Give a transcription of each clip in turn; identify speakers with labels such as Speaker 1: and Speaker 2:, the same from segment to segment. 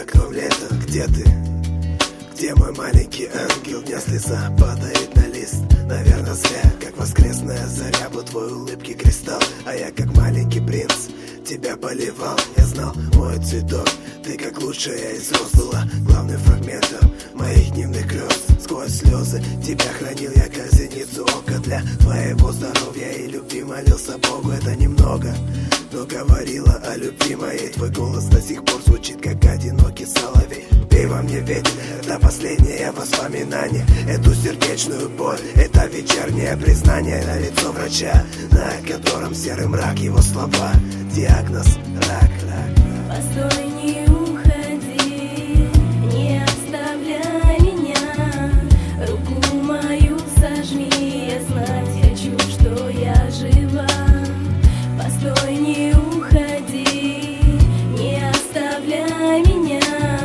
Speaker 1: окном лета. Где ты? Где мой маленький ангел? Дня слеза падает на лист. Наверное, зря, как воскресная заря, был твой улыбки кристалл. А я, как маленький принц, тебя поливал. Я знал, мой цветок, ты как лучшая из роз была главным фрагментом моих дневных грез. Сквозь слезы тебя хранил я, как зеницу ока. Для твоего здоровья и любви молился Богу. Это немного, но говорила о любви моей. Твой голос до сих пор звучит, как одинокий соловей. Пей во мне ветер, это последнее воспоминание. Эту сердечную боль, это вечернее признание на лицо врача, на котором серый мрак, его слова. Диагноз — рак.
Speaker 2: Постой, не уходи, не оставляй меня. Руку мою сожми, я знать хочу, что я жива. Постой, не уходи, не оставляй меня.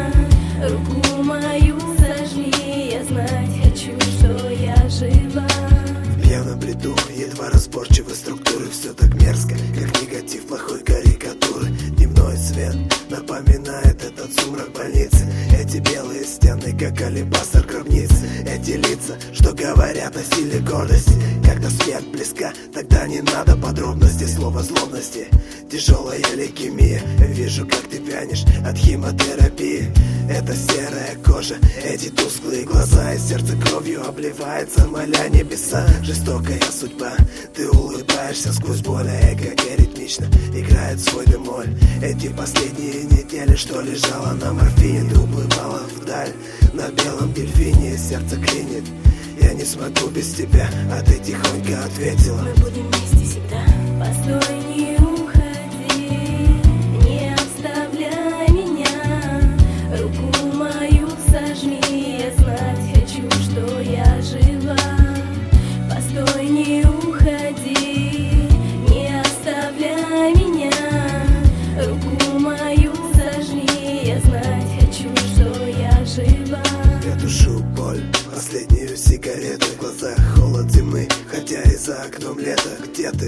Speaker 2: Руку мою сожми, я знать хочу, что я жива.
Speaker 1: Я на бреду, едва разборчивы структуры. Все так мерзко, как негатив плохой карикатуры. Дневной свет напоминает этот сумрак больницы. Эти белые стены, как алебастр гробницы. Эти лица, что говорят о силе гордости. Когда смерть близка, тогда не надо подробностей. Слово злобности, тяжелая лейкемия. Вижу, как ты вянешь от химиотерапии. Это серая кожа, эти тусклые глаза. И сердце кровью обливается, моля небеса. Жестокая судьба, ты улыбаешься сквозь боль. А эго ритмично играет свой бемоль. Эти последние недели, что лежала на морфине, ты уплывала вдаль на белом дельфине. Сердце клинит, я не смогу без тебя, а ты тихонько ответила:
Speaker 2: мы будем вместе всегда. Постой, не уходи, не оставляй меня. Руку мою сожми, я знать хочу, что я жива. Постой, не уходи, не оставляй меня. Руку мою сожми, я знать хочу, что я жива.
Speaker 1: Я тушу боль, последнюю сигарету. В глазах холод зимы, хотя и за окном лето. Где ты?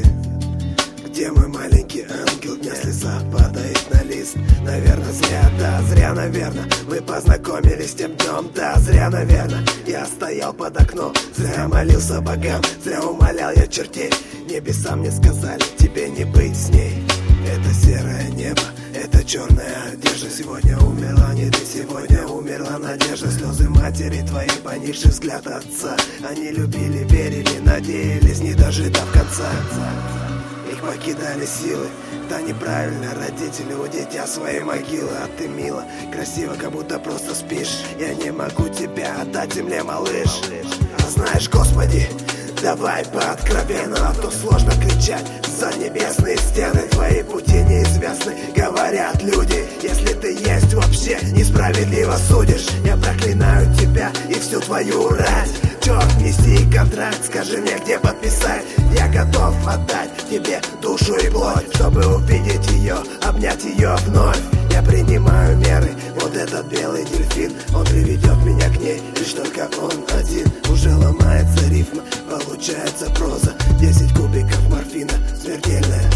Speaker 1: Где мой маленький ангел? Дня слеза падает на лист. Наверное, зря, да, зря, наверное, мы познакомились тем днем. Да, зря, наверное, я стоял под окном. Зря молился богам, зря умолял я чертей. Небеса мне сказали, тебе не быть с ней. Это серое небо, это черная одежда. Сегодня умерла не ты, сегодня умерла надежда. Слезы матери твоей, поникший взгляд отца. Они любили, верили, надеялись, не дожидав конца. Их покидали силы, да неправильно. Родители у дитя своей могилы. А ты мило, красиво, как будто просто спишь. Я не могу тебя отдать земле, малыш. А знаешь, Господи, давай по-откровенному, а то сложно кричать за небесные стены. Твои пути неизвестны, говорят люди. Если ты есть вообще, несправедливо судишь. Я проклинаю тебя и всю твою рать. Черт, неси контракт, скажи мне, где подписать. Я готов отдать тебе душу и плоть, чтобы увидеть ее, обнять ее вновь. Я принимаю меры, вот этот белый дельфин, он приведет меня к ней, лишь только он один. Уже ломается рифма, получается проза. 10 кубиков морфина, смертельная